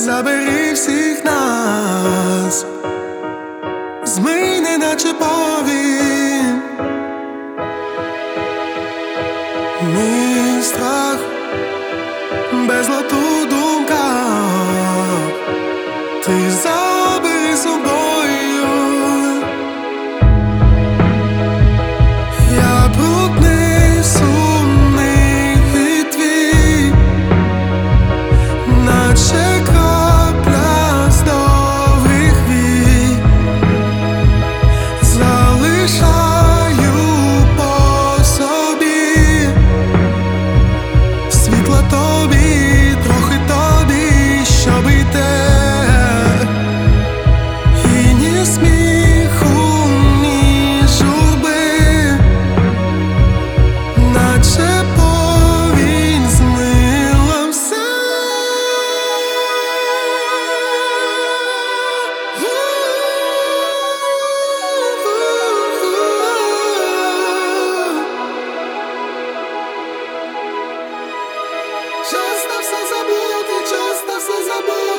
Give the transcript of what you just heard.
забери всіх нас, змий, неначе повінь, мій страх безлад у думках, ти забери собою. Я брудний, сумний і твій, наче крапля з довгих вій, залишаю по собі світла тобі, трохи тобі, щоб йти. І ні сміху, ні журби, наче повінь змила все. Часто все забути, часто все забути.